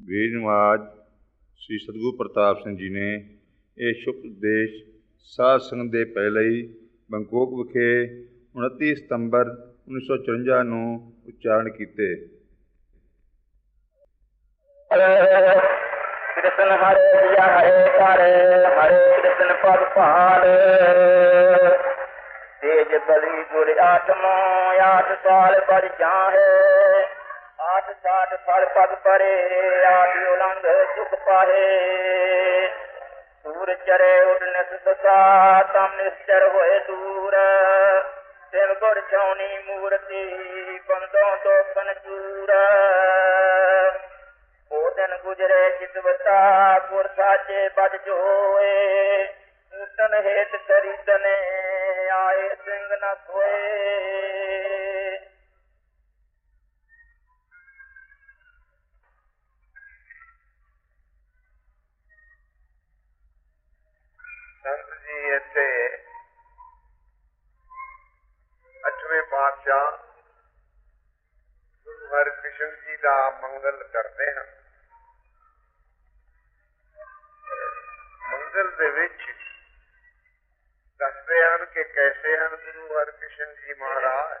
ਵੀਰ ਨਵਾਜ ਸ੍ਰੀ ਸਤਿਗੁਰੂ ਪ੍ਰਤਾਪ ਸਿੰਘ ਜੀ ਨੇ ਇਹ ਸ਼ੁਭ ਉਪਦੇਸ਼ ਸਾਧ ਸੰਗਤ ਦੇ ਪਹਿਲੇ ਹੀ ਬੰਕੋਕ ਵਿਖੇ 29 ਸਤੰਬਰ 1954 ਨੂੰ ਉਚਾਰਨ ਕੀਤੇ। ਕ੍ਰਿਸ਼ਨ ਹਰੇ ਜੀਆ ਹਰੇ ਹਰੇ ਹਰੇ ਕ੍ਰਿਸ਼ਨ ਪਦ ਭਾਲ ਤੇਜ ਬਲੀ ਗੁਰ ਆਤਮਾ 8 ਸਾਲ ਬੜ ਜਾਹੇ 8 ਸਾਠ ਫਲ ਪਦ ਪਰੇ ਆਦਿ ਉਲੰਘ ਸੁਖ ਪਾਹੇ ਸੂਰ ਚਰੇ ਉਡਨ ਸਦਾ ਤਮ ਨਿਸਚਰ ਹੋਏ ਦੂਰ ਤਿਨ ਗੁਰ ਛਾਉਣੀ ਮੂਰਤੀ ਬੰਦੋਂ ਦੋਖਨ ਚੂਰ ਉਹ ਦਿਨ ਗੁਜਰੇ ਚਿਤਵਤਾ ਗੁਰ ਸਾਚੇ ਬਦ ਜੋਏ ਉਤਨ ਹੇਤ ਖਰੀਦਨੇ ਆਏ ਸਿੰਘ ਨ ਕੋਏ। ਸੰਤ ਜੀ ਇੱਥੇ 8ਵੇਂ ਪਾਤਸ਼ਾਹ ਗੁਰੂ ਹਰਿਕ੍ਰਿਸ਼ਨ ਜੀ ਦਾ ਮੰਗਲ ਕਰਦੇ ਹਨ। ਮੰਗਲ ਦੇ ਵਿੱਚ ਦੱਸਦੇ ਹਨ ਕਿ ਕੈਸੇ ਹਨ ਗੁਰੂ ਹਰਿਕ੍ਰਿਸ਼ਨ ਜੀ ਮਹਾਰਾਜ।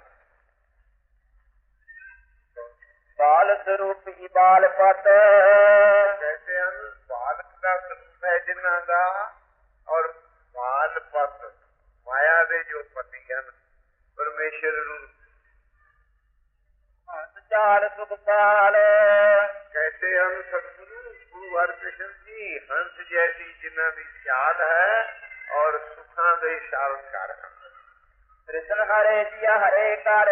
ਬਾਲ ਸਰੂਪ ਹੀ ਬਾਲ ਪਤ ਕੈਸੇ ਹਨ ਬਾਲਕ ਦਾ ਸਰੂਪ ਹੈ ਜਿਨ੍ਹਾਂ ਦਾ ਔਰ ਬਾਲ ਪਤ ਮਾਇਆ ਦੇ ਜੋ ਪਤੀ ਹਨ ਪਰਮੇਸ਼ਰ ਰੂਪ ਚਾਲ ਸੁਖ ਸਾਲ ਕੈਸੇ ਹਨ ਸਤਿਗੁਰੂ ਗੁਰੂ ਹਰਿਕ੍ਰਿਸ਼ਨ ਜੀ ਹੰਸ ਜੈਸੀ ਜਿਨ੍ਹਾਂ ਦੀ ਚਾਲ ਹੈ ਔਰ ਸੁਖਾਂ ਦੇ ਸ਼ਾਲਕਾਰ ਹਨ। ਕ੍ਰਿਸ਼ਨ ਹਰੇ ਜੀਆ ਹਰੇ ਕਰ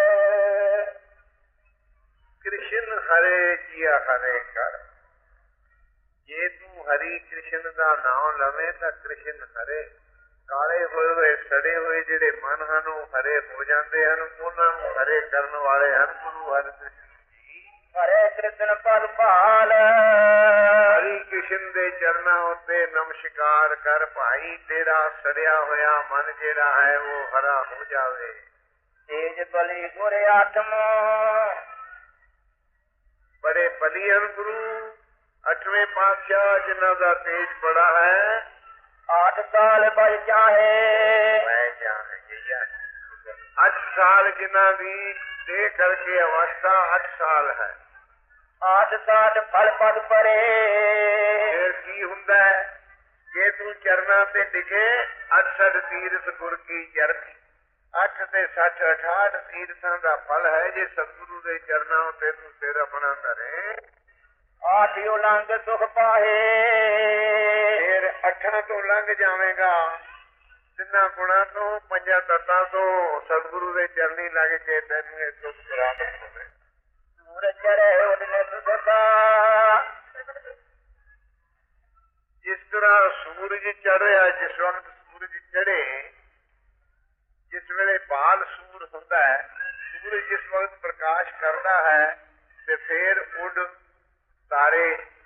ਕ੍ਰਿਸ਼ਨ ਹਰੇ ਜੀਆ ਹਰੇ ਕਰ। ਜੇ ਤੂੰ ਹਰੀ ਕ੍ਰਿਸ਼ਨ ਦਾ ਨਾਮ ਲਵੇਂ ਤਾਂ ਕ੍ਰਿਸ਼ਨ ਹਰੇ ਕਾਲੇ ਹੋਏ ਸੜੇ ਹੋਏ ਜਿਹੜੇ ਮਨ ਹਨ ਉਹ ਹਰੇ ਹੋ ਜਾਂਦੇ ਹਨ। ਉਹਨਾਂ ਨੂੰ ਹਰੇ ਕਰਨ ਵਾਲੇ ਹਨ ਗੁਰੂ ਹਰਿਕ੍ਰਿਸ਼ਨ ਜੀ। ਹਰੇ ਕ੍ਰਿਸ਼ਨ ਪਦ ਭਾਲ ਹਰੀ ਕ੍ਰਿਸ਼ਨ ਦੇ ਚਰਨਾਂ ਉੱਤੇ ਨਮਸਕਾਰ ਕਰ ਭਾਈ ਤੇਰਾ ਸੜਿਆ ਹੋਇਆ ਮਨ ਜਿਹੜਾ ਹੈ ਉਹ ਹਰਾ ਹੋ ਜਾਵੇ। ਤੇਜ ਬਲੀ ਗੁਰ ਆਤਮਾ ਬੜੇ ਬਲੀ ਹਨ ਗੁਰੂ 8ਵੇਂ ਪਾਤਸ਼ਾਹ ਜਿਨ੍ਹਾਂ ਦਾ ਤੇਜ ਬੜਾ ਹੈ। 8 ਸਾਲ ਬੜ ਜਾਹੇ ਮੈਂ ਜਾਣੇ 8 ਸਾਲ ਜਿਨ੍ਹਾਂ ਦੀ ਦੇ ਕਰਕੇ ਅਵਸਥਾ 8 ਸਾਲ ਹੈ। 8 ਸਾਠ ਫਲ ਪਦ ਪਰੇ ਫਿਰ ਕੀ ਹੁੰਦਾ ਹੈ ਜੇ ਤੂੰ ਚਰਨਾਂ ਤੇ ਡਿਗੇ 68 ਤੀਰਥ ਗੁਰ ਕੀ ਚਰਨੀ 8 ਤੇ 60 68 ਤੀਰਥਾਂ ਦਾ ਫਲ ਹੈ ਜੇ ਸਤਿਗੁਰੂ ਦੇ ਚਰਨਾਂ ਉੱਤੇ ਤੂੰ ਸਿਰ ਆਪਣਾ ਧਰੇ। 8 ਉਲੰਘ ਸੁਖ ਪਾਹੇ ਫਿਰ 8 ਤੋਂ ਲੰਘ ਜਾਵੇਗਾ ਤਿੰਨਾਂ ਗੁਣਾਂ ਤੋਂ 5 ਤੱਤਾਂ ਤੋਂ ਸਤਿਗੁਰੂ ਦੇ ਚਰਨੀ ਲੱਗ ਕੇ ਤੈਨੂੰ ਇਹ ਸੁਖ ਪ੍ਰਾਪਤ ਹੋਵੇ। ਸੂਰ ਚਰੇ ਉਡਨ ਸਦਾ ਜਿਸ ਤਰ੍ਹਾਂ ਸੂਰਜ ਚੜ੍ਹਿਆ ਜਿਸ ਵਕਤ ਸੂਰਜ ਚੜ੍ਹੇ ਜਿਸ ਵੇਲੇ ਬਾਲ ਸੂਰ ਹੁੰਦਾ ਹੈ ਸੂਰਜ ਜਿਸ ਵਕਤ ਪ੍ਰਕਾਸ਼ ਕਰਦਾ ਹੈ ਤੇ ਫਿਰ ਉੱਡ ਤਾਰੇ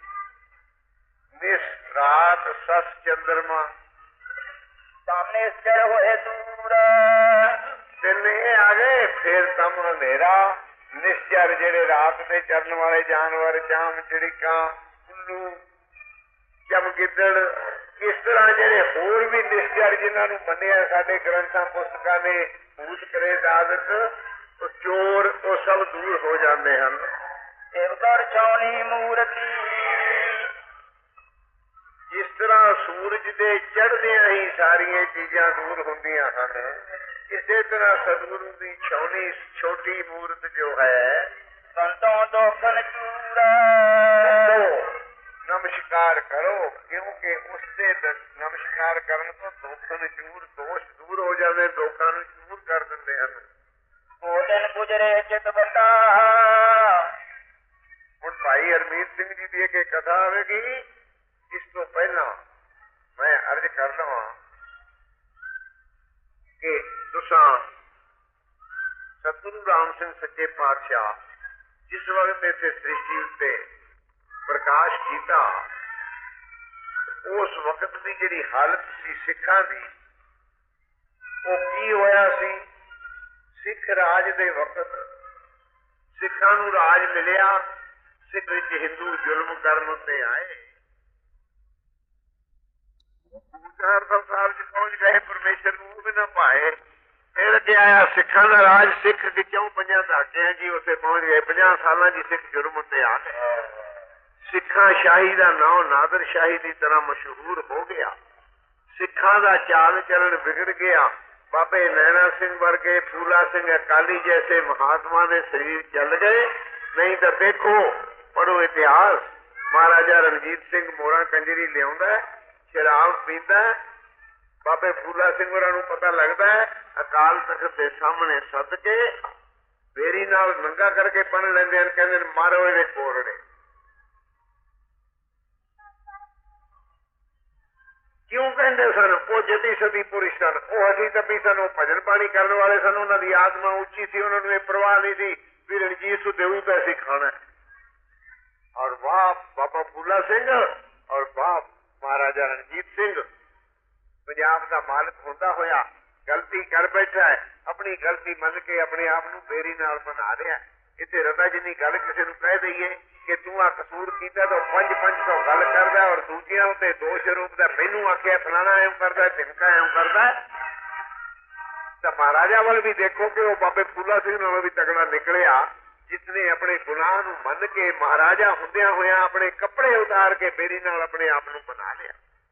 ਨਿਸ ਰਾਤ ਸਸ ਚੰਦਰਮਾ ਸਾਹਮਣੇ ਸਿਰ ਹੋਏ ਦੂਰ ਤਿੰਨ ਇਹ ਆ ਗਏ ਫਿਰ ਤਮ ਹਨੇਰਾ ਨਿਸ਼ਚਰ ਜਿਹੜੇ ਰਾਤ ਦੇ ਚਰਨ ਵਾਲੇ ਜਾਨਵਰ ਚਾਮ ਚਿੜੀਕਾਂ ਉੱਲੂ ਚਮਗਿੱਦੜ ਇਸ ਤਰ੍ਹਾਂ ਜਿਹੜੇ ਹੋਰ ਵੀ ਨਿਸ਼ਚਰ ਜਿਨ੍ਹਾਂ ਨੂੰ ਮੰਨਿਆ ਸਾਡੇ ਗ੍ਰੰਥਾਂ ਪੁਸਤਕਾਂ ਨੇ ਭੂਤ ਪ੍ਰੇਤ ਆਦਿਕ ਉਹ ਚੋਰ ਉਹ ਸਭ ਦੂਰ ਹੋ ਜਾਂਦੇ ਹਨ। ਦੇਵਗੜ ਛਾਉਣੀ ਮੂਰਤੀ ਜਿਸ ਤਰ੍ਹਾਂ ਸੂਰਜ ਦੇ ਚੜ੍ਹਦਿਆਂ ਹੀ ਸਾਰੀਆਂ ਚੀਜ਼ਾਂ ਦੂਰ ਹੁੰਦੀਆਂ ਹਨ ਇਸੇ ਤਰ੍ਹਾਂ ਸਤਿਗੁਰੂ ਦੀ ਛਾਉਣੀ ਛੋਟੀ ਮੂਰਤ ਜੋ ਹੈ ਸੰਤੋਂ ਦੋਖਨ ਚੂਰ ਨਮਸਕਾਰ ਕਰੋ ਕਿਉਂਕਿ ਉਸਦੇ ਨਮਸਕਾਰ ਕਰਨ ਤੋਂ ਦੋਖਨ ਚੂਰ ਦੋਸ਼ ਦੂਰ ਹੋ ਜਾਂਦੇ ਦੋਖਾਂ ਨੂੰ ਚੂਰ ਕਰ ਦਿੰਦੇ ਹਨ। ਉਹ ਦਿਨ ਗੁਜਰੇ ਚਿਤਵਤਾ ਹੁਣ ਭਾਈ ਹਰਮੀਤ ਸਿੰਘ ਜੀ ਦੀ ਇੱਕ ਕਥਾ ਆਵੇਗੀ। ਇਸ ਤੋਂ ਪਹਿਲਾਂ ਮੈਂ ਅਰਜ਼ ਕਰ ਲਵਾਂ ਕਿ ਤੁਸੀਂ ਸਤਿਗੁਰੂ ਰਾਮ ਸਿੰਘ ਸੱਚੇ ਪਾਤਸ਼ਾਹ ਜਿਸ ਵਕਤ ਇੱਥੇ ਸ੍ਰਿਸ਼ਟੀ ਉੱਤੇ ਪ੍ਰਕਾਸ਼ ਕੀਤਾ ਉਸ ਵਕਤ ਦੀ ਜਿਹੜੀ ਹਾਲਤ ਸੀ ਸਿੱਖਾਂ ਦੀ ਉਹ ਕੀ ਹੋਇਆ ਸੀ। ਸਿੱਖ ਰਾਜ ਦੇ ਵਕਤ ਸਿੱਖਾਂ ਨੂੰ ਰਾਜ ਮਿਲਿਆ सिख विच हिंदू जुल्म करन उत्ते आए, चार संसार च पहुंच गए, परमेश्वर नूं भी ना पाए। फिर अगे आया सिखां दा राज, सिख क्यों 5 दहाकियां जी उत्थे पहुंच गए, 50 सालां जी सिख जुर्म उत्ते आ गए। सिखां शाही दा नाम नादर शाही की तरह मशहूर हो गया। सिखां दा चाल चलन बिगड़ गया। बाबे नैना सिंह वर्गे, फूला सिंह अकाली जैसे महात्मा के शरीर चल गए। नहीं तो देखो, पढ़ो इतिहास, महाराजा रणजीत सिंह मोरा कंजरी लिया, शराब पींदा, बाबे फूला सिंह होरां नूं पता लगता है, अकाल तख्त के सामने सद के बेरी नाल नंगा करके बन लेंदे हन, कहंदे मारो इहदे कोरड़े। क्यों कहते सन? वो जती सती पुरुष सन, वो हसी तपी सन, वो भजन पानी करने वाले सन, उन्होंने आत्मा उच्ची थी, उन्होंने ये परवाह नहीं थी भी रणजीत सू देवी पैसे खाना है। और वाह बाबा फूला सिंह और वाह महाराजा रणजीत सिंह, पंजाब का मालिक होता होया गलती कर बैठा है, अपनी गलती मन के अपने आप को बेरी नाल बना रहा है। इतने रता जिन्नी गल किसी को कह दईए कि तू आ कसूर किया तो 500 गल करता और दूजिया उत्ते दोष रूपता, मैनू आख्या फलाना एवं करता, तिनका एवं करता। तो महाराजा वाल भी देखो कि वो बाबे फूला सिंह नालों भी तगड़ा निकलिया, जिसने अपने गुनाह नूं मन के महाराजा हुंदिया होया अपने कपड़े उतार के बेरी नाल अपने आप को बना लिया।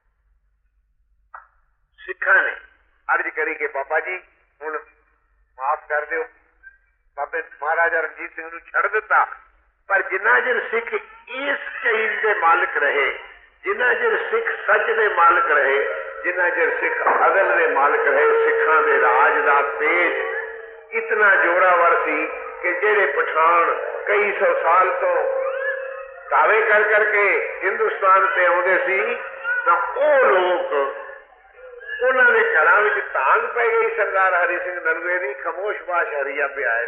सिखा ने अर्ज करी कि बाबा जी हुण माफ कर दो, बाबे महाराजा रणजीत सिंह नूं छड़ दिता। पर जिन्ना चिर सिख इस चीज के मालिक रहे, जिन्ना चिर सिख सच के मालिक रहे, जिन्ना चिर सिख अदल के मालिक रहे, सिखां दे राज दा तेज इतना जोरावर सी कि जेड़े पठान कई 100 साल तो दावे कर करके हिंदुस्तान से आउंदे सी, तां ओह लोग उन्होंने घरों में तांग पै गई सरदार हरि सिंह नलवे की, खमोश बाश हरिया पे आए,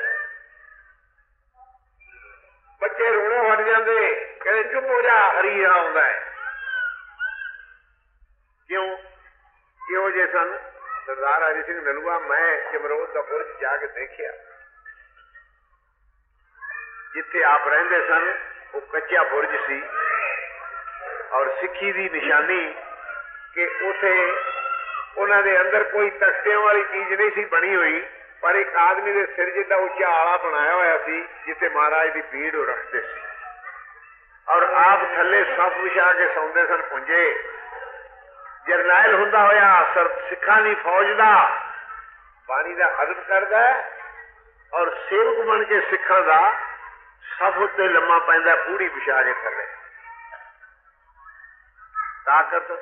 बच्चे रोने हट जाते, कहते चुप हो जा हरी आउंदा है। क्यों क्यों जे सन सरदार हरि सिंह नलवा? मैं जमरोद का बुर्ज जाके देखिया, जिथे आप रहंदे सन वो कच्चा बुर्ज सी और सिक्खी की निशानी कि उथे उन्होंने अंदर कोई तख्तियों वाली चीज नहीं सी बनी हुई, पर एक आदमी के सिर जितना उच्चा आला बनाया हुआ सी जिसे महाराज की भीड़ रखते सी, और आप थले सफ विछा के सौंदे सन पुंजे। जरनैल हुंदा होया सिखां दी फौज दा बाणी दा अदब करदा और सेवक बन के सिखां दा सफ उत्ते लम्मा पैंदा पूरी विछा के थले। ताकत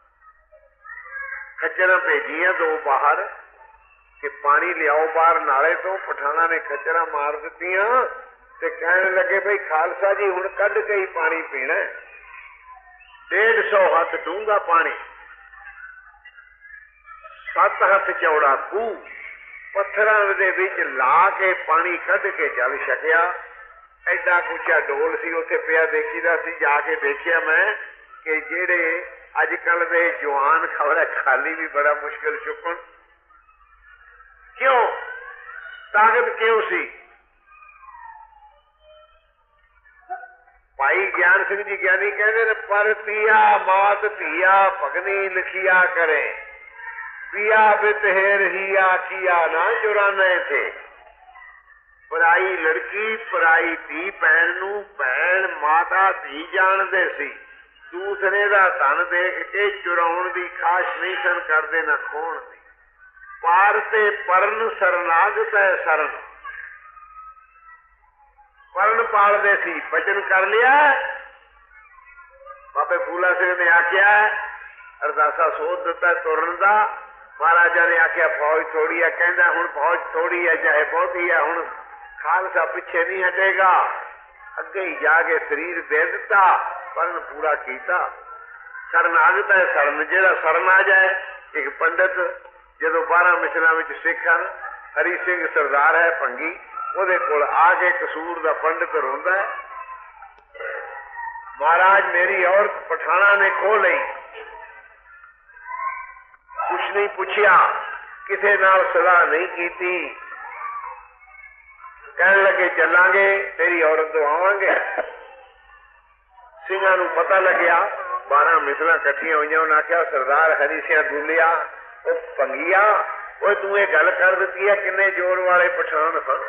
खच्चर भेजिया 2 बाहर कि पानी लियाओ बाहर नाले तो, पठाना ने खच्चर मार दित्तियां ते कहने लगे भाई खालसा जी हुण कढ के ही पानी पीना, 150 हाथ डूंगा पानी, 7 हाथ चौड़ा खूह, पत्थरां दे विच ला के पानी कढ के जल छकिया। एडा कुछा डोल सी उत्थे पिया देखीदा सी, जाके देखिया मैं कि जेड़े अजकल दे जवान खबर खाली भी बड़ा मुश्किल चुकन। क्यों? ताकत क्यों सी? भाई ज्ञान सिंह जी ज्ञानी कहते ने, पर पिया मात धिया भगनी लिखिया करे, पिया बित हेर हिया किया ना चुराने थे। पराई लड़की पराई धी भैन नू भैन माता धी जानदे सी, दूसरे का धन देख के चुराउण की खाश नहीं सन करते न खोण दी। पार ते परन सरनागत है सरन, परन पालते सी, बचन कर लिया। बाबे फूला सिंह ने आख्या अरदासा सोच दिता तुरन का। महाराजा ने आख्या फौज थोड़ी है, कहता हुण फौज थोड़ी है चाहे बहुती है, हुण खालसा पिछे नहीं हटेगा। अगे ही जाके शरीर दे दिता, परन पूरा किया। शरनागत है शरण, जेड़ा शरण आ जाए। एक पंडित जो 12 मिसलों में सिख हैं, हरी सिंह सरदार है भंगी, ਉਹਦੇ ਕੋਲ आके कसूर का पंडित रोंदा है, महाराज मेरी औरत पठाना ने खो ली, कुछ नहीं पूछया, किसी नाल सलाह नहीं की, कहने लगे चलांगे तेरी औरत तो आवांगे। ਸਿੰਘਾਂ ਨੂੰ ਪਤਾ ਲੱਗਿਆ 12 ਮਿਸਲਾਂ ਇਕੱਠੀਆਂ ਹੋਈਆਂ। ਉਹਨਾਂ ਆਖਿਆ ਸਰਦਾਰ ਹਰੀ ਸਿੰਘ ਦੁੱਲਿਆ ਉਹ ਭੰਗੀਆ ਉਹ ਤੂੰ ਇਹ ਗੱਲ ਕਰ ਦਿੱਤੀ ਹੈ ਕਿੰਨੇ ਜ਼ੋਰ ਵਾਲੇ ਪਠਾਨ ਹਨ।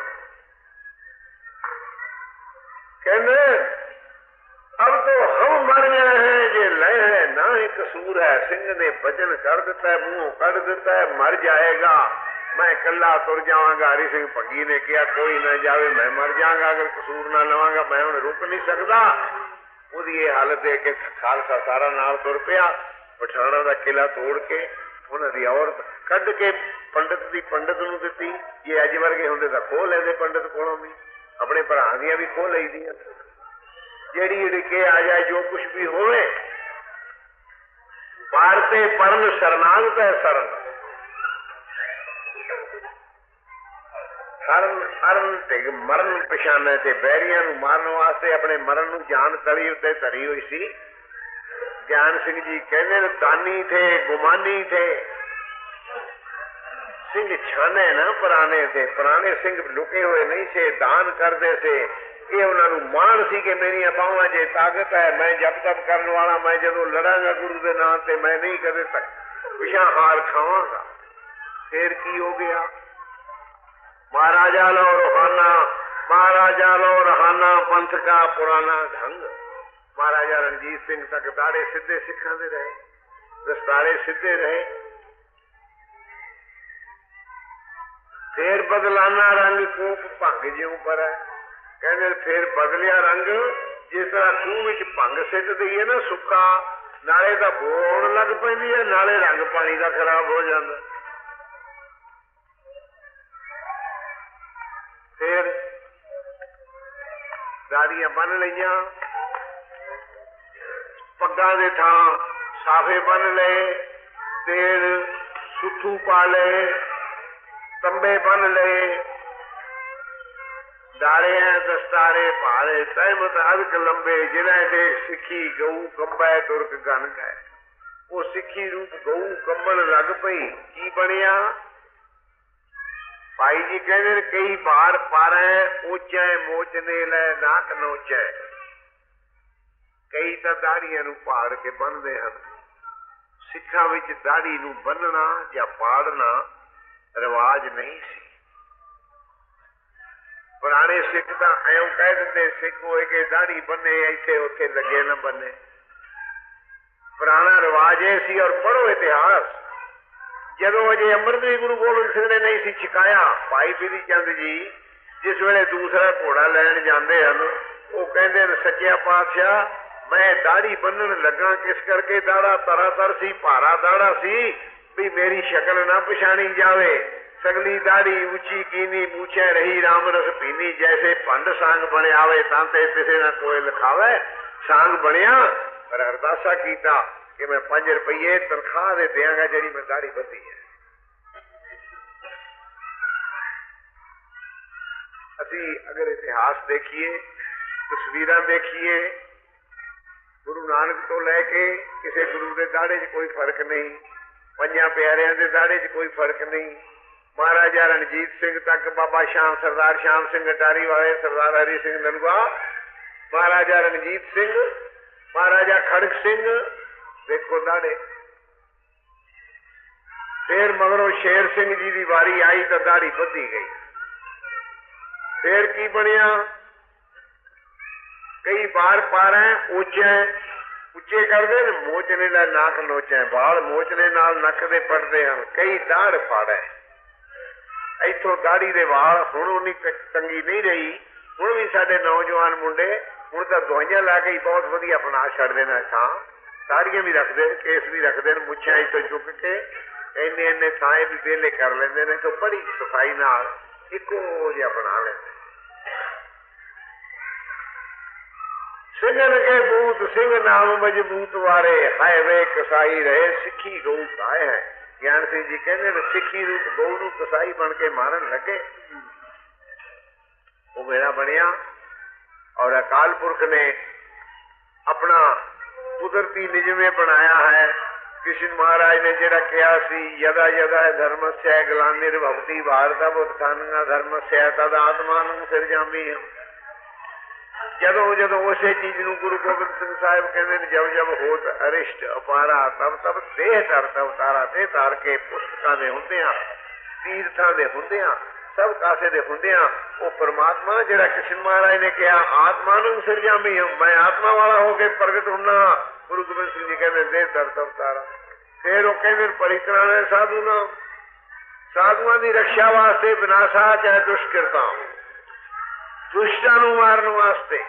कहने अब तो हम मर गए हैं ये लय है ना ही कसूर है। सिंह ने वचन कर दिता है मुंह कट दिता है मर जाएगा मैं कला तुर जावांगा। हरि सिंह भंगी ने कहा कोई ना जावे मैं मर जाऊंगा अगर कसूर ना लवांगा मैं हुण रुक नहीं सकता। उसकी ये हालत देख के खालसा सारा नाल तुर पिया। पठाणा का किला तोड़ के उन्होंने औरत कढ़ के पंडित की पंडित नूं दित्ती। जे अज वर्गे हुंदे तां खोह लैंदे पंडित कोलों भी अपने भरा दियां भी खोह लई दियां। जेड़ी उड़के आ जाए जो कुछ भी होवे पारते परन शरणागत है शरण। हरण हरण ते मरण पछाने ते बैरियां नूं मारन वास्ते अपने मरण नूं जान तली उत्ते धरी हुई सी। ज्ञान सिंह जी कहते दानी थे गुमानी थे सिंह छाने ना पुराने थे। पुराने सिंह लुके हुए नहीं से दान करते थे। ये उन्होंने मान सी कि मेरी बावां जे ताकत है मैं जब तक करने वाला मैं जो लड़ांगा गुरु के नाम से मैं नहीं कदे तक पिछा हार खावांगा। फिर की हो गया महाराजा लो रोहाना महाराजा लो रोहाना पंथ का पुराना ढंग। महाराजा रणजीत सिंह तक दाड़े सीधे सिखाते रहे दस्तारे सीधे रहे। फिर बदलाना रंग कूप भंग ज्यों पर है। कहते फिर बदलिया रंग जिस तरह खूह विच भंग सिट दईए ना सुक्का नाले दा बो आउण लग पैंदी है नाले रंग पानी का खराब हो जाता। फिर दाड़ियां बन लईयां पग्गां दे थां साफे बन लए तेल सुथू पा लए तंबे बन लए दारे दस्तारे भारे तहमत अदक लंबे जिन्हें देख सिखी गऊ कंबे तुर्क गन गए। वो सिखी रूप गऊ कंबन लग पई की बनिया। भाई जी कहते कई बार पारे ऊंचे मोचने ले नाक नोचे। कई तो दाड़ियां नूं पाड़ के बनते हैं। सिखा विच दाड़ी नूं बनना या पाड़ना रिवाज नहीं सी। पुराने सिख तो एवं कह देंगे सिख होए कि दाढ़ी बने इतने उथे लगे न बने। पुराना रिवाज ये सी। और पढ़ो इतिहास जदों अजे अमृतरी गुरु गोबिंद सिंह ने नहीं सी छिकाया भाई बिधि चंद जी जिस वेले दूसरा घोड़ा लैन जाते हैं वो कहते सच्चा पातशाह मैं दाढ़ी बन्नन लगा किस करके दाड़ा तरातर सी भारा दाड़ा सी भी मेरी शक्ल ना पछाणी जावे। सगली दाढ़ी ऊंची कीनी मूछे रही राम रस पीनी जैसे पंड सांग बने आवे तांते किसी ना कोई लिखावे सांग बनिया। पर अरदासा कीता कि मैं 5 रुपये तनख्वाह दे देंगा जेड़ी मैं दाढ़ी बंधी है। असी अगर इतिहास देखिए तस्वीर देखिए गुरु नानक तो लैके किसी गुरु के दाड़े च कोई फर्क नहीं। 5 प्यारियां के दाड़े च कोई फर्क नहीं। महाराजा रणजीत सिंह तक बाबा श्याम सरदार श्याम सिंह अटारी वाले सरदार हरि सिंह नलवा महाराजा रणजीत सिंह महाराजा खड़ग सिंह देखो दाड़े। फिर मगरों शेर सिंह जी की वारी आई तो दाढ़ी बधी गई। फिर की बनिया कई बार पारे ऊंचे उच्चे करते मोचने ला नाक नोचे बाल मोचने नाल नक दे पड़ते हैं। कई दाढ़ फाड़े इथों दाढ़ी दे वाल हुण उन्नी तंगी नहीं रही। हुण भी साडे नौजवान मुंडे हुण तां दवाइयां ला के बहुत वधिया बना छड्डदे ने। थां दाढ़ियां भी रखदे केस भी रखदे मुछां इथों चुक के इन्ने इन्ने थाएं भी वेले कर लैंदे ने तो बड़ी सफाई नाल इक्को जिहा बना लैंदे। सिंगन के बूत सिंह नाम मजबूत वारे हाय वे कसाई रहे सिखी गऊ खाए हैं। ज्ञान सिंह जी कहते सिखी रूप गऊ नूं कसाई बन के मारन लगे। वो मेरा बनिया और अकाल पुरख ने अपना कुदरती निजमे बनाया है। कृष्ण महाराज ने जेड़ा कहा सी यदा यदा धर्मस्य ग्लानिर्भवति भारत उत्थान धर्मस्य तद आत्मानं सिरजामि। ਜਦੋਂ ਜਦੋਂ ਉਸੇ ਚੀਜ਼ ਨੂੰ ਗੁਰੂ ਗੋਬਿੰਦ ਸਿੰਘ ਸਾਹਿਬ ਕਹਿੰਦੇ ਨੇ ਜਬ ਜਬ ਹੋਤ ਅਰਿਸ਼ਟ ਅਪਾਰਾ ਤਬ ਤਬ ਦੇਹ ਧਰ ਤਬ ਤਾਰਾ ਦੇਹ ਧਾਰ ਕੇ ਪੁਸਤਕਾਂ ਦੇ ਹੁੰਦੇ ਆ ਤੀਰਥਾਂ ਦੇ ਹੁੰਦੇ ਆ ਸਭ ਕਾਸੇ ਦੇ ਹੁੰਦੇ ਆ ਉਹ ਪਰਮਾਤਮਾ ਜਿਹੜਾ ਕ੍ਰਿਸ਼ਨ ਮਹਾਰਾਜ ਨੇ ਕਿਹਾ ਆਤਮਾ ਨੂੰ ਸਿਰਜਾਮੀ ਹਾਂ ਮੈਂ ਆਤਮਾ ਵਾਲਾ ਹੋ ਕੇ ਪ੍ਰਗਟ ਹੁੰਨਾ ਗੁਰੂ ਗੋਬਿੰਦ ਸਿੰਘ ਜੀ ਕਹਿੰਦੇ ਦੇਹ ਧਰ ਤਬ ਤਾਰਾ। ਫਿਰ ਉਹ ਕਹਿੰਦੇ ਪਰਿਕਰਮਾ ਨੇ ਸਾਧੂ ਨਾਲ ਸਾਧੂਆਂ ਦੀ ਰੱਖਿਆ ਵਾਸਤੇ ਵਿਨਾਸ਼ਾ ਚਾਹੇ ਦੁਸ਼ਕਰਤਾ ਦੁਸ਼ਟਾਂ ਨੂੰ ਮਾਰਨ ਵਾਸਤੇ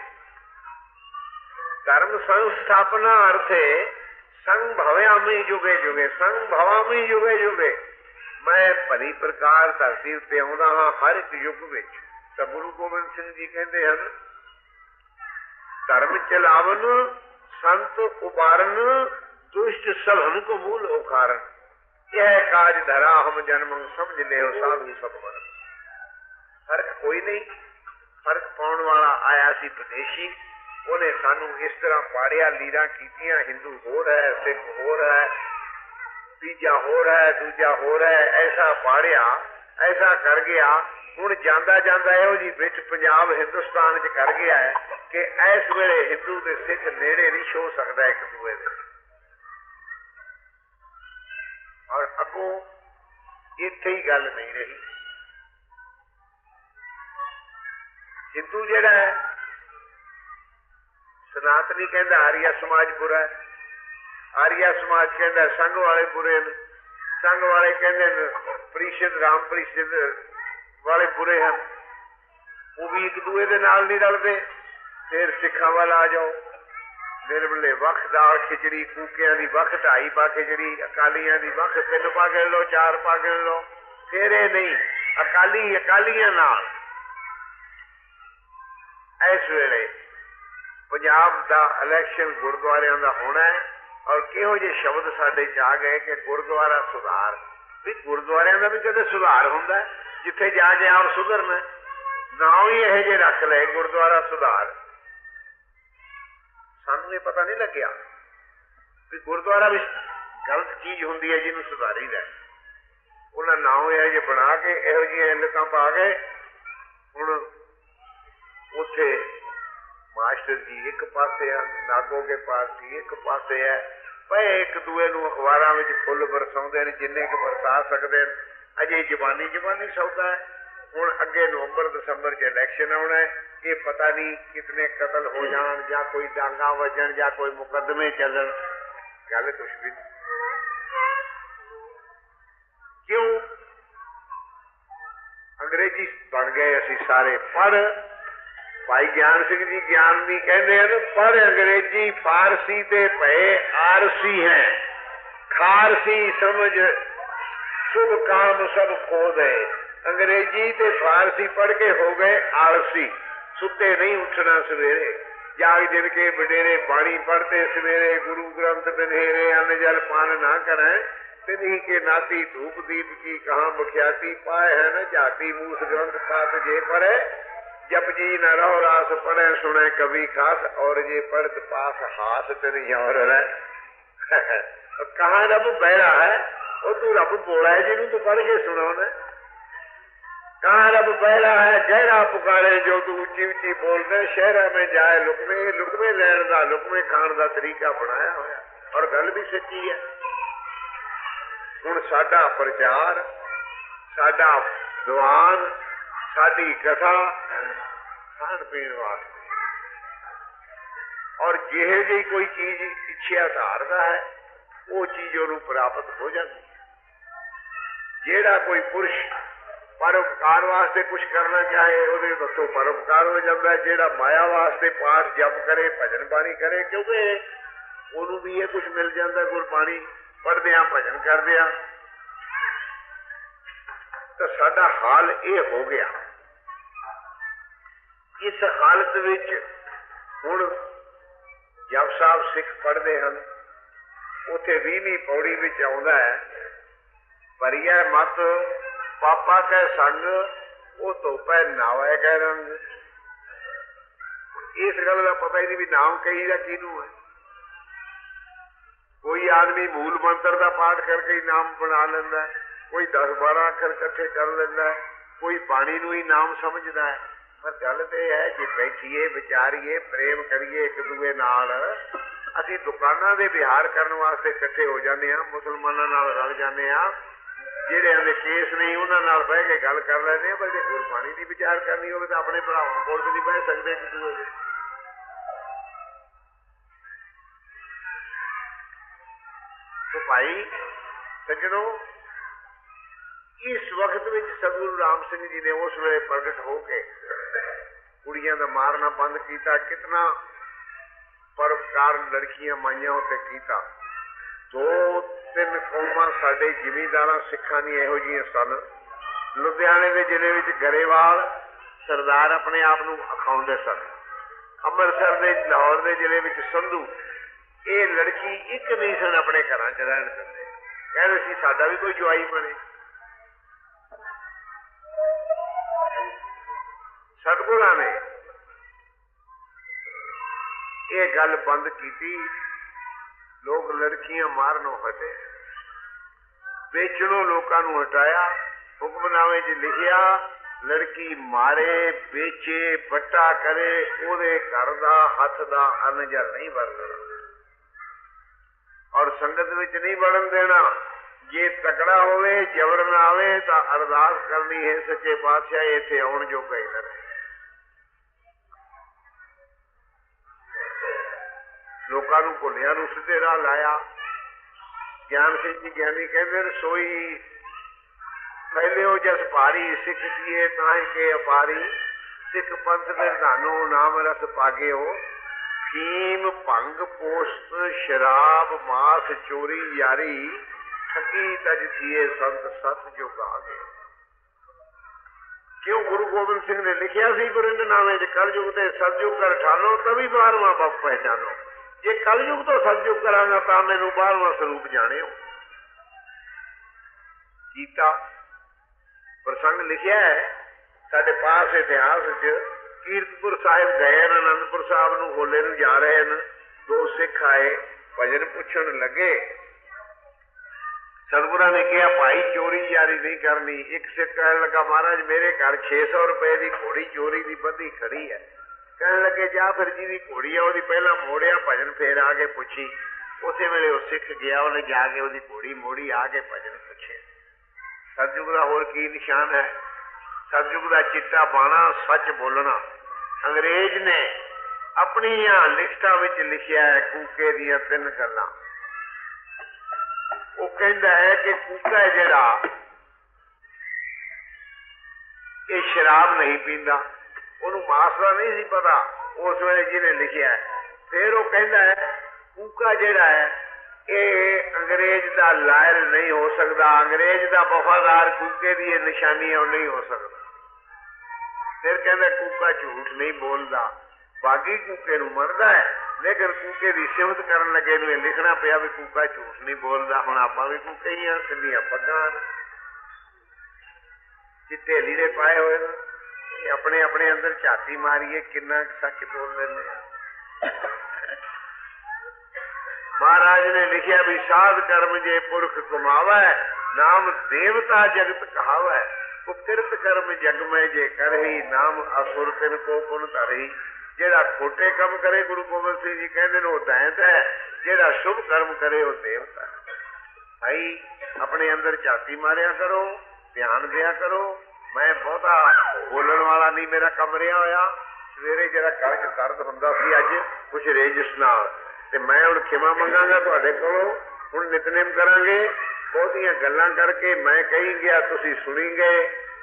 ਧਰਮ ਸੰਸਥਾਪਨਾ ਅਰਥੇ ਸੰਗ ਭਵਿਆਮੀ ਜੁਗੇ ਜੁਗੇ ਸੰਗ ਭਵਾਮੀ ਜੁਗੇ ਜੁਗੇ ਮੈਂ ਭਲੀ ਪ੍ਰਕਾਰ ਧਰਤੀ ਉੱਤੇ ਆਉਂਦਾ ਹਾਂ ਹਰ ਇੱਕ ਯੁੱਗ ਵਿੱਚ। ਤਾਂ ਗੁਰੂ ਗੋਬਿੰਦ ਸਿੰਘ ਜੀ ਕਹਿੰਦੇ ਹਨ ਧਰਮ ਚਲਾਵਨ ਸੰਤ ਉਬਾਰਨ ਦੁਸ਼ਟ ਸਭਨ ਕੋ ਮੂਲ ਉਖਾਰਨ ਇਹ ਕਾਜ ਧਰਾ ਹਮ ਜਨਮ ਸਮਝ ਲਿਓ ਸਾਧੂ ਸਭ ਵਰ। ਫਰਕ ਕੋਈ ਨਹੀਂ ਫਰਕ ਪਾਉਣ ਵਾਲਾ ਆਇਆ ਸੀ ਵਿਦੇਸ਼ੀ ਉਹਨੇ ਸਾਨੂੰ ਇਸ ਤਰ੍ਹਾਂ ਪਾੜਿਆ ਲੀਰਾਂ ਕੀਤੀਆਂ ਹਿੰਦੂ ਹੋਰ ਹੈ ਸਿੱਖ ਹੋਰ ਹੈ ਤੀਜਾ ਹੋਰ ਹੈ ਦੂਜਾ ਹੋਰ ਹੈ ਐਸਾ ਪਾੜਿਆ ਐਸਾ ਕਰ ਗਿਆ। ਹੁਣ ਜਾਂਦਾ ਜਾਂਦਾ ਇਹੋ ਜੀ ਵਿੱਚ ਪੰਜਾਬ ਹਿੰਦੁਸਤਾਨ 'ਚ ਕਰ ਗਿਆ ਹੈ ਕਿ ਇਸ ਵੇਲੇ ਹਿੰਦੂ ਤੇ ਸਿੱਖ ਨੇੜੇ ਨਹੀਂ ਛੋ ਸਕਦਾ ਇੱਕ ਦੂਏ ਦੇ। ਔਰ ਅੱਗੋਂ ਇੱਥੇ ਹੀ ਗੱਲ ਨਹੀਂ ਰਹੀ। ਹਿੰਦੂ ਜਿਹੜਾ ਹੈ ਸਨਾਤਨੀ ਕਹਿੰਦਾ ਆਰੀਆ ਸਮਾਜ ਬੁਰਾ ਹੈ ਆਰੀਆ ਸਮਾਜ ਕਹਿੰਦਾ ਸੰਘ ਵਾਲੇ ਬੁਰੇ ਨੇ ਸੰਘ ਵਾਲੇ ਕਹਿੰਦੇ ਨੇ ਪ੍ਰੀਸ਼ਦ ਰਾਮ ਪ੍ਰੀਸ਼ਦ ਵਾਲੇ ਬੁਰੇ ਹਨ ਉਹ ਵੀ ਇੱਕ ਦੂਏ ਦੇ ਨਾਲ ਨਹੀਂ ਰਲਦੇ। ਫਿਰ ਸਿੱਖਾਂ ਵੱਲ ਆ ਜਾਓ ਨਿਰਬਲੇ ਵੱਖ ਦਾਲ ਖਿਚੜੀ ਕੂਕਿਆਂ ਦੀ ਵੱਖ ਢਾਈ ਪਾ ਖਿਚੜੀ ਅਕਾਲੀਆਂ ਦੀ ਵੱਖ 3 ਪਾ ਗਿਣ ਲਓ 4 ਪਾ ਗਿਣ ਲਓ। ਫਿਰ ਇਹ ਨਹੀਂ ਅਕਾਲੀ ਅਕਾਲੀਆਂ ਨਾਲ। ਇਸ ਵੇਲੇ ਪੰਜਾਬ ਦਾ ਇਲੈਕਸ਼ਨ ਗੁਰਦੁਆਰਿਆਂ ਦਾ ਹੋਣਾ ਹੈ ਔਰ ਕਿਹੋ ਜਿਹੇ ਸ਼ਬਦ ਸਾਡੇ 'ਚ ਆ ਗਏ ਕਿ ਗੁਰਦੁਆਰਾ ਸੁਧਾਰ ਵੀ ਗੁਰਦੁਆਰਿਆਂ ਦਾ ਵੀ ਕਦੇ ਸੁਧਾਰ ਹੁੰਦਾ ਜਿੱਥੇ ਜਾ ਕੇ ਆਪ ਸੁਧਰਨਾ ਨਾ ਹੀ ਇਹੋ ਜਿਹੇ ਰੱਖ ਲਏ ਗੁਰਦੁਆਰਾ ਸੁਧਾਰ। ਸਾਨੂੰ ਇਹ ਪਤਾ ਨਹੀਂ ਲੱਗਿਆ ਵੀ ਗੁਰਦੁਆਰਾ ਵੀ ਗਲਤ ਚੀਜ਼ ਹੁੰਦੀ ਹੈ ਜਿਹਨੂੰ ਸੁਧਾਰੀਦਾ। ਉਹਨਾਂ ਨਾਮ ਇਹੋ ਜਿਹੇ ਬਣਾ ਕੇ ਇਹੋ ਜਿਹੀਆਂ ਇਲਤਾਂ ਪਾ ਗਏ। ਹੁਣ ਉੱਥੇ ਮਾਸਟਰ ਜੀ ਇੱਕ ਪਾਸੇ ਆ ਨਾਗੋਗੇ ਪਾਰਟੀ ਇੱਕ ਪਾਸੇ ਹੈ ਪਏ ਇੱਕ ਦੂਏ ਨੂੰ ਅਖਬਾਰਾਂ ਵਿੱਚ ਫੁੱਲ ਬਰਸਾਉਂਦੇ ਨੇ ਜਿੰਨੇ ਕੁ ਬਰਸਾ ਸਕਦੇ ਨੇ। ਅਜੇ ਜ਼ਬਾਨੀ ਸੌਦਾ ਹੈ। ਹੁਣ ਅੱਗੇ ਨਵੰਬਰ ਦਸੰਬਰ 'ਚ ਇਲੈਕਸ਼ਨ ਆਉਣਾ ਹੈ। ਇਹ ਪਤਾ ਨਹੀਂ ਕਿਤਨੇ ਕਤਲ ਹੋ ਜਾਣ ਜਾਂ ਕੋਈ ਡਾਂਗਾ ਵੱਜਣ ਜਾਂ ਕੋਈ ਮੁਕੱਦਮੇ ਚੱਲਣ ਗੱਲ ਕੁਛ ਵੀ ਨਹੀਂ। ਕਿਉਂ ਅੰਗਰੇਜ਼ੀ ਬਣ ਗਏ ਅਸੀਂ ਸਾਰੇ। ਪਰ ਭਾਈ ਗਿਆਨ ਸਿੰਘ ਜੀ ਗਿਆਨ ਵੀ ਕਹਿੰਦੇ ਹਨ ਪਰ ਅੰਗਰੇਜ਼ੀ ਫਾਰਸੀ ਤੇ ਭਏ ਆਰਸੀ ਹੈ ਖਾਰਸੀ ਸਮਝ ਸ਼ੁਭ ਕਾਮ ਸਭ ਖੋ ਗਏ। ਅੰਗਰੇਜ਼ੀ ਤੇ ਫਾਰਸੀ ਪੜ੍ਹ ਕੇ ਹੋ ਗਏ ਆਲਸੀ ਸੁੱਤੇ ਨਹੀਂ ਉੱਠਣਾ ਸਵੇਰੇ ਜਾਗ ਜਿਨ ਕੇ ਵਡੇਰੇ ਬਾਣੀ ਪੜ੍ਹਤੇ ਸਵੇਰੇ ਗੁਰੂ ਗ੍ਰੰਥ ਬਨੇਰੇ ਅੰਨ ਜਲ ਪਾਨ ਨਾ ਕਰੈ ਤਿਨਹੀ ਕੇ ਨਾਤੀ ਧੂਪ ਦੀਪ ਕੀ ਕਹਾਂ ਮੁਖਿਆਤੀ ਪਾਏ ਹੈ न जाति मूस ग्रंथ खास जे पढ़े जब जी न रहो रास पढ़े सुने कभी खास और ये पढ़त पास हास तेरी और कहाँ रब बहरा है वो तू रब बोला है जिन्हों तू पढ़ के सुना कहाँ रब बहरा है गहरा पुकारे जो तू उच्ची उच्ची बोलते शहरा में जाए लुकमे लैन का लुकमे खाण का तरीका बनाया होया और गल भी सच्ची है। हुण साडा प्रचार साडा दीवान साडी कथा खाण पीण वास्ते और जिहे जी कोई चीज इच्छा धारदा है वो चीज उन्होंने प्राप्त हो जाती है। जेड़ा कोई पुरुष परोपकार वास्ते कुछ करना चाहे ਉਹਦੇ ਹੱਥੋਂ ਪਰਉਪਕਾਰ ਹੋ ਜਾਂਦਾ। ਜਿਹੜਾ ਮਾਇਆ ਵਾਸਤੇ ਪਾਠ ਜਪ ਕਰੇ ਭਜਨ ਬਾਣੀ ਕਰੇ ਕਿਉਂਕਿ ਉਹਨੂੰ ਵੀ ਇਹ ਕੁਝ ਮਿਲ ਜਾਂਦਾ ਗੁਰਬਾਣੀ ਪੜ੍ਹਦੇ ਆ ਭਜਨ ਕਰਦੇ ਆ। ਤਾਂ ਸਾਡਾ ਹਾਲ ਇਹ ਹੋ ਗਿਆ। ਇਸ ਹਾਲਤ ਵਿੱਚ ਹੁਣ ਜਪ ਸਾਹਿਬ ਸਿੱਖ ਪੜ੍ਹਦੇ ਹਨ ਉੱਥੇ 20ਵੀਂ ਪੌੜੀ ਵਿੱਚ ਆਉਂਦਾ ਹੈ ਭਰੀਐ ਮਤ पापा के संग वो धोपै नावे कह रंग। इस गल का पता ही नहीं भी नाम कही का किनू है। कोई आदमी मूल मंत्र का पाठ करके ही नाम बना लेंदा है कोई 10-12 अखर इकट्ठे कर लेंदा है कोई बाणी नूं ही नाम समझदा है पर गल तो यह है जे बैठिए विचारिए प्रेम करिए एक दूए नाल ਅਸੀਂ ਦੁਕਾਨਾਂ ਦੇ ਵਿਹਾਰ ਕਰਨ ਵਾਸਤੇ ਇਕੱਠੇ ਹੋ ਜਾਂਦੇ ਹਾਂ, ਮੁਸਲਮਾਨਾਂ ਨਾਲ ਰਲ ਜਾਂਦੇ ਹਾਂ, ਜਿਹੜਿਆਂ ਦੇ ਕੇਸ ਨਹੀਂ ਉਹਨਾਂ ਨਾਲ ਬਹਿ ਕੇ ਗੱਲ ਕਰ ਲੈਂਦੇ ਹਾਂ। ਪਰ ਜੇ ਗੁਰਬਾਣੀ ਦੀ ਵਿਚਾਰ ਕਰਨੀ ਹੋਵੇ ਤਾਂ ਆਪਣੇ ਭਰਾਵਾਂ ਕੋਲ ਨਹੀਂ ਬਹਿ ਸਕਦੇ ਇੱਕ ਦੂਏ ਦੇ। तो भाई सज्जनों, इस वक्त में सतगुरु राम सिंह जी ने उस वे प्रगट होके कुड़ियां का मारना बंद किया, कितना परोपकार लड़कियां माइया उत्ते कीता। 2-3 कौमां साडे जिमींदारां सिखां दी इहो जिहियां सन। लुधियाने के जिले में गरेवाल सरदार अपने आप नूं अखाउंदे सन। अमृतसर के लाहौर के जिले में संधू ये लड़की एक नहीं सन अपने घर च रहन दिंदे, कहते सी साडा भी कोई जवाई बने। सतगुरां ने ये गल बंद की, लोग लड़कियां मारनों हटे, बेचनों लोगों नूं हटाया। हुक्मनामे च लिखिया लड़की मारे बेचे बट्टा करे ओदे घर दा हथ दा अन्न जल नहीं वरतना और संगत विच नहीं बढ़न देना। जे तकड़ा होवे जबर ना आवे तो अरदास करनी है सच्चे पातशाह इत्थे आउण जोगा ही करे। लोकां नूं भुलियां नूं सिद्धे राह लाया। ज्ञान सिंह जी ज्ञानी कहते रसोई पहले हो जस भारी सिख किए ताहि के अपारी, सिख पंथ निर्धानो नाम रस पागे हो। फीम भंग पोस्त शराब मास चोरी यारी, ठगी तज थिए संत सत जो गागे। क्यों गुरु गोबिंद सिंह ने लिखिया सी गुरिंदनामे च कलयुग ते सतयुग कर ठानो तभी 12वां बप पहचानो। जे कलयुग तो सतयुग करांगा तां मैनूं 12वां स्वरूप जाणिओ। गीता प्रसंग लिखिया है साडे पास इतिहास च। कीरतपुर साहिब गए आनंदपुर साहब नूं होले नूं जा रहे हैं, 2 सिख आए भजन पुछण लगे। सतगुरां ने कहा भाई चोरी यारी नहीं करनी। एक सिख कहने लगा महाराज मेरे घर 600 रुपए की घोड़ी चोरी की बधी खड़ी है। कहने लगे जा फिर जी घोड़ी है वो पहला मोड़िया भजन फेर आके पुछी। उस वेले वो सिख गया, उन्हें जाके वो घोड़ी मोड़ी आके भजन पुछे। सतयुग का होर की निशान है? सतयुग का चिट्टा बाणा सच बोलना। अंग्रेज ने अपनी लिखतां विच लिखिया है कूके दियां 3 गल्लां। वो कहता है कि कूका जिहड़ा ये शराब नहीं पींदा, उन्होंने मास का नहीं सी पता उस वेले जिन्हें लिखिया है। फिर वो कहता है कूका जिहड़ा है ये अंग्रेज का लायल नहीं हो सकता, अंग्रेज का वफादार कूके की निशानी है वो नहीं हो सकता। फिर कहता कूका झूठ नहीं बोलता, बागी कूके नूं मरदा है, लेकिन कूके की सिफत करन लगे नूं लिखना पिया भी कूका झूठ नहीं बोलता। हुण आपां भी कूके ही हां, सिद्धियां पग्गां चिट्टे लीरे पाए हुए ने, अपने अपने अंदर झाती मारिए किन्ना सच बोल रहे। महाराज ने लिखिया भी साध कर्म जे पुरख कमावै, नाम देवता जगत कहावै। कुकिरत कर्म जग में जे करही, नाम असुर तिन को पुन धरही। जेड़ा खोटे काम करे गुरु गोबिंद सिंह जी कहते हैं वो दैत है, जेड़ा शुभ कर्म करे वो देवता है। भाई अपने अंदर झाती मारिया करो, ध्यान दिया करो। मैं बहुता बोलण वाला नहीं, मेरा कम रहा होया। सवेरे जरा घर च दर्द हुंदा सी, अज कुछ रेजिस नाल ते मैं हुण खिमा मंगांगा तुहाडे कोलों। हुण नितनेम करांगे, बहुतियां गल्लां करके मैं कही गया तुसीं सुनी गए।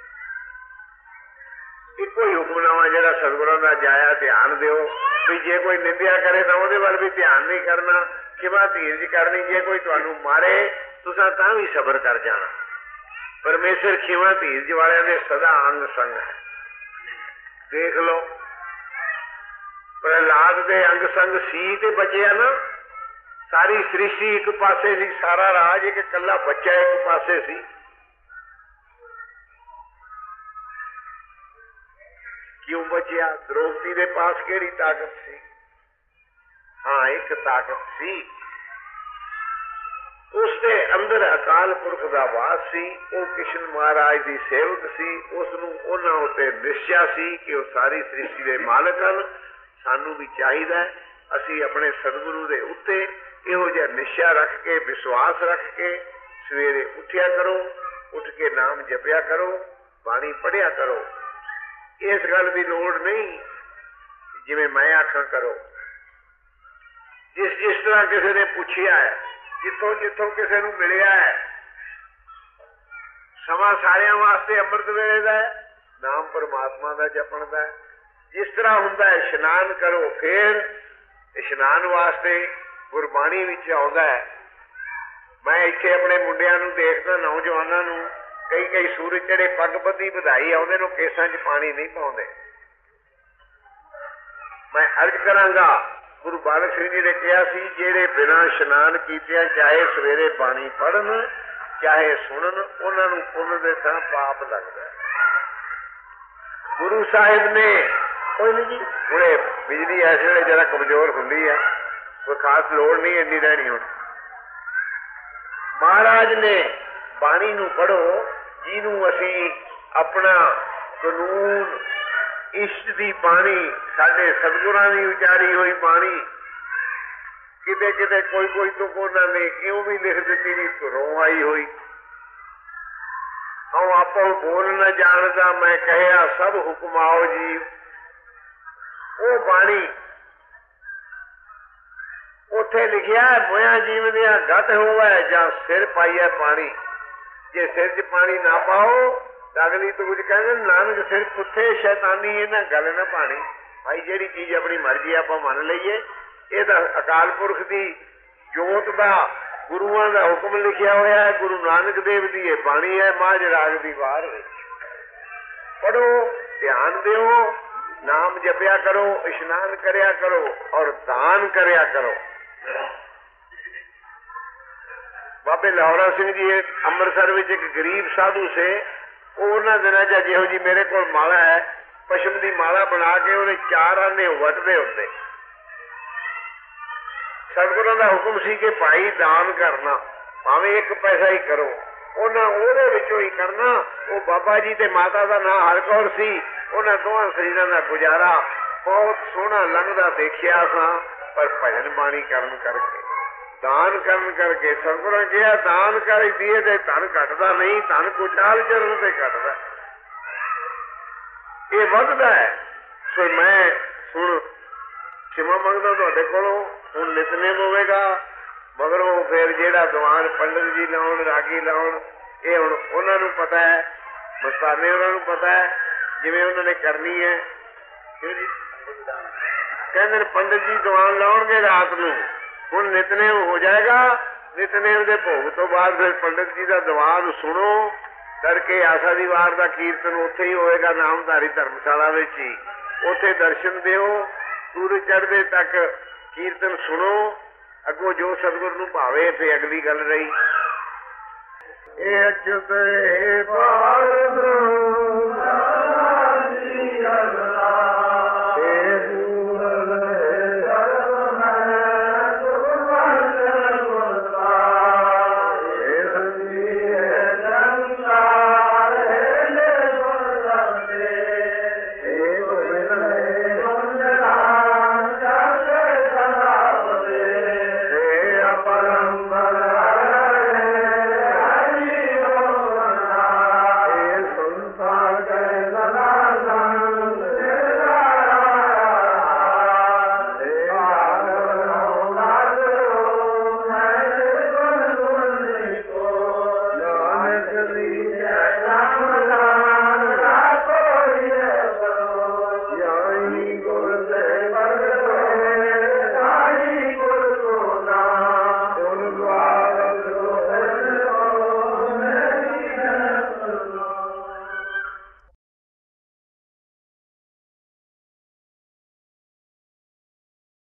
इको ही हुक्मनामा जिहड़ा सतगुरां दा जाया, ध्यान दिओ भी जे कोई निंदिया करे तो उहदे वल भी ध्यान नहीं करना, खिमा धीरज करनी। जे कोई तुहानूं मारे तुसां तां भी सबर कर जाना। परमेश्वर खिमा धीरज वालियां दे सदा अंग संग है। देख लो प्रहलाद दे अंग संग सी ते बचिया ना, सारी सृष्टि एक पासे सी, सारा राज एक कला बच्चा एक पासे सी। क्यों बचिया? द्रौपदी दे पास केड़ी ताकत सी? हाँ एक ताकत सी ਉਸ ਦੇ ਅੰਦਰ ਅਕਾਲ ਪੁਰਖ ਦਾ ਵਾਸ ਸੀ। ਉਹ ਕ੍ਰਿਸ਼ਨ ਮਹਾਰਾਜ ਦੀ ਸੇਵਕ ਸੀ। ਉਸ ਨੂੰ ਉਹਨਾਂ ਉੱਤੇ ਨਿਸ਼ਚਾ ਸੀ ਕਿ ਉਹ ਸਾਰੀ ਸ੍ਰਿਸ਼ਟੀ ਦੇ ਮਾਲਕ ਹਨ। ਸਾਨੂੰ ਵੀ ਚਾਹੀਦਾ ਅਸੀਂ ਆਪਣੇ ਸਤਿਗੁਰੂ ਦੇ ਉੱਤੇ ਇਹੋ ਜਿਹਾ ਨਿਸ਼ਚਾ ਰੱਖ ਕੇ, ਵਿਸ਼ਵਾਸ ਰੱਖ ਕੇ ਸਵੇਰੇ ਉੱਠਿਆ ਕਰੋ, ਉੱਠ ਕੇ ਨਾਮ ਜਪਿਆ ਕਰੋ, ਬਾਣੀ ਪੜ੍ਹਿਆ ਕਰੋ। ਇਸ ਗੱਲ ਦੀ ਲੋੜ ਨਹੀਂ ਜਿਵੇਂ ਮੈਂ ਆਖਾਂ ਕਰੋ। ਜਿਸ ਤਰ੍ਹਾਂ ਕਿਸੇ ਨੇ ਪੁੱਛਿਆ ਹੈ, ਜਿੱਥੋਂ ਜਿੱਥੋਂ ਕਿਸੇ ਨੂੰ ਮਿਲਿਆ ਹੈ, ਸਮਾਂ ਸਾਰਿਆਂ ਵਾਸਤੇ ਅੰਮ੍ਰਿਤ ਵੇਲੇ ਦਾ ਹੈ, ਨਾਮ ਪਰਮਾਤਮਾ ਦਾ ਜਪਣ ਦਾ। ਜਿਸ ਤਰ੍ਹਾਂ ਹੁੰਦਾ ਹੈ ਇਸ਼ਨਾਨ ਕਰੋ, ਫਿਰ ਇਸ਼ਨਾਨ ਵਾਸਤੇ ਗੁਰਬਾਣੀ ਵਿੱਚ ਆਉਂਦਾ ਹੈ। ਮੈਂ ਇੱਥੇ ਆਪਣੇ ਮੁੰਡਿਆਂ ਨੂੰ ਦੇਖਦਾ, ਨੌਜਵਾਨਾਂ ਨੂੰ, ਕਈ ਸੂਰਜ ਜਿਹੜੇ ਪੱਗ ਬੱਧੀ ਵਧਾਈ ਆਉਂਦੇ ਨੂੰ ਕੇਸਾਂ 'ਚ ਪਾਣੀ ਨਹੀਂ ਪਾਉਂਦੇ। ਮੈਂ ਅਰਜ਼ ਕਰਾਂਗਾ, ਗੁਰੂ ਬਾਲਕ ਸਿੰਘ ਜੀ ਨੇ ਕਿਹਾ ਸੀ, ਜਿਹੜੇ ਬਿਨਾਂ ਇਸ਼ਨਾਨ ਕੀਤਿਆਂ ਚਾਹੇ ਸਵੇਰੇ ਬਾਣੀ ਪੜ੍ਹਨ ਚਾਹੇ ਸੁਣਨ, ਉਹਨਾਂ ਨੂੰ ਪੁੰਨ ਦੇ ਥਾਂ ਪਾਪ ਲੱਗਦਾ। ਗੁਰੂ ਸਾਹਿਬ ਨੇ ਕੋਈ ਨਹੀਂ ਜੀ, ਹੁਣੇ ਬਿਜਲੀ ਇਸ ਵੇਲੇ ਜਰਾ ਕਮਜ਼ੋਰ ਹੁੰਦੀ ਹੈ, ਕੋਈ ਖਾਸ ਲੋੜ ਨਹੀਂ ਇੰਨੀ ਰਹਿਣੀ। ਹੁਣ ਮਹਾਰਾਜ ਨੇ ਬਾਣੀ ਨੂੰ ਪੜ੍ਹੋ, ਜਿਹਨੂੰ ਅਸੀਂ ਆਪਣਾ ਕਾਨੂੰਨ, ਇਸ਼ਟ ਦੀ ਬਾਣੀ, ਸਾਡੇ ਸਤਿਗੁਰਾਂ ਦੀ ਉਚਾਰੀ ਹੋਈ ਬਾਣੀ, ਕਿਤੇ ਕਿਤੇ ਕੋਈ ਤੋਂ ਉਹਨਾਂ ਨੇ ਇਉਂ ਵੀ ਲਿਖ ਦਿੱਤੀ ਵੀ ਘਰੋਂ ਆਈ ਹੋਈ। ਹਉ ਆਪੋ ਬੋਲ ਨਾ ਜਾਣਦਾ, ਮੈਂ ਕਹਿਆ ਸਭ ਹੁਕਮ ਆਓ ਜੀ। ਉਹ ਬਾਣੀ ਉੱਥੇ ਲਿਖਿਆ, ਮੋਇਆ ਜੀਵ ਦੀਆਂ ਗਤ ਹੋਵੇ ਜਾਂ ਸਿਰ ਪਾਈਐ ਪਾਣੀ। ਜੇ ਸਿਰ 'ਚ ਪਾਣੀ ਨਾ ਪਾਓ ਤਾਂ ਅਗਲੀ ਤੋਂ ਕੁਝ ਕਹਿੰਦੇ, ਨਾਨਕ ਸਿਰ ਪੁੱਠੇ ਸ਼ੈਤਾਨੀ, ਇਹਨਾਂ ਗੱਲ ਨਾ ਪਾਣੀ। ਭਾਈ ਜਿਹੜੀ ਚੀਜ਼ ਆਪਣੀ ਮਰਜ਼ੀ ਆਪਾਂ ਮੰਨ ਲਈਏ, ਇਹ ਤਾਂ ਅਕਾਲ ਪੁਰਖ ਦੀ ਜੋਤ ਦਾ, ਗੁਰੂਆਂ ਦਾ ਹੁਕਮ ਲਿਖਿਆ ਹੋਇਆ ਹੈ। ਗੁਰੂ ਨਾਨਕ ਦੇਵ ਦੀ ਇਹ ਬਾਣੀ ਹੈ, ਮਾਝ ਰਾਗ ਦੀ ਵਾਰ ਵਿੱਚ। ਪੜ੍ਹੋ, ਧਿਆਨ ਦਿਓ, ਨਾਮ ਜਪਿਆ ਕਰੋ, ਇਸ਼ਨਾਨ ਕਰਿਆ ਕਰੋ ਔਰ ਦਾਨ ਕਰਿਆ ਕਰੋ। ਬਾਬੇ ਲਾਹੌਰਾ ਸਿੰਘ ਜੀ ਅੰਮ੍ਰਿਤਸਰ ਵਿੱਚ ਇੱਕ ਗਰੀਬ ਸਾਧੂ ਸੇ, ਉਹ ਉਹਨਾਂ ਦਿਨਾਂ 'ਚ ਜਿਹੋ ਜੀ ਮੇਰੇ ਕੋਲ ਮਾਲਾ ਹੈ, ਪਸ਼ਮ ਦੀ ਮਾਲਾ ਬਣਾ ਕੇ ਉਹਨੇ 4 ਆਨੇ ਵੱਟਦੇ ਹੁੰਦੇ। ਸਤਿਗੁਰਾਂ ਦਾ ਹੁਕਮ ਸੀ ਕਿ ਭਾਈ ਦਾਨ ਕਰਨਾ, ਭਾਵੇਂ 1 ਪੈਸਾ ਹੀ ਕਰੋ। ਉਹਨਾਂ ਉਹਦੇ ਵਿੱਚੋਂ ਹੀ ਕਰਨਾ। ਉਹ ਬਾਬਾ ਜੀ ਤੇ ਮਾਤਾ ਦਾ ਨਾਂ ਹਰਕੌਰ ਸੀ। ਉਹਨਾਂ ਦੋਹਾਂ ਸਰੀਰਾਂ ਦਾ ਗੁਜ਼ਾਰਾ ਬਹੁਤ ਸੋਹਣਾ ਲੰਘਦਾ ਦੇਖਿਆ ਸਾਂ। ਪਰ ਭਜਨ ਬਾਣੀ ਕਰਨ ਕਰਕੇ, ਦਾਨ ਕਰਨ ਕਰਕੇ, ਸਤਿਗੁਰਾਂ ਕਿਹਾ ਦਾਨ ਕਰ ਦੀਏ ਤੇ ਧਨ ਘਟਦਾ ਨਹੀਂ, ਧਨ ਕੁਚਾਲ ਚਰਨ ਤੇ ਘਟਦਾ, ਇਹ ਵੱਧਦਾ ਹੈ। ਸੋ ਮੈਂ ਹੁਣ ਖਿਮਾ ਮੰਗਦਾ ਤੁਹਾਡੇ ਕੋਲੋਂ। ਹੁਣ ਨਿਤਨੇਮ ਹੋਵੇਗਾ, ਮਗਰੋਂ ਫਿਰ ਜਿਹੜਾ ਦੀਵਾਨ ਪੰਡਿਤ ਜੀ ਲਾਉਣ, ਰਾਗੀ ਲਾਉਣ, ਇਹ ਹੁਣ ਉਹਨਾਂ ਨੂੰ ਪਤਾ ਹੈ, ਮਸਤਾਨੇ ਉਹਨਾਂ ਨੂੰ ਪਤਾ ਹੈ ਜਿਵੇਂ ਉਹਨਾਂ ਨੇ ਕਰਨੀ ਹੈ। ਕਹਿੰਦੇ ਨੇ ਪੰਡਿਤ ਜੀ ਦੀਵਾਨ ਲਾਉਣਗੇ ਰਾਤ ਨੂੰ। ਹੁਣ ਨਿਤਨੇਮ ਹੋ ਜਾਏਗਾ, ਨਿਤਨੇਮ ਦੇ ਭੋਗ ਤੋਂ ਬਾਅਦ ਫਿਰ ਪੰਡਿਤ ਜੀ ਦਾ ਦੀਵਾਨ ਸੁਣੋ। ਕਰਕੇ ਆਸਾ ਦੀ ਵਾਰ ਦਾ ਕੀਰਤਨ ਉੱਥੇ ਹੀ ਹੋਏਗਾ, ਨਾਮਧਾਰੀ ਧਰਮਸ਼ਾਲਾ ਵਿੱਚ ਹੀ। ਉੱਥੇ ਦਰਸ਼ਨ ਦਿਓ, ਸੂਰਜ ਚੜ੍ਹਦੇ ਤੱਕ ਕੀਰਤਨ ਸੁਣੋ। ਅੱਗੋਂ ਜੋ ਸਤਿਗੁਰ ਨੂੰ ਭਾਵੇ ਫਿਰ ਅਗਲੀ ਗੱਲ ਰਹੀ। ਇਹ ਅਚੁਤ ਹੈ ਭਾਰਤ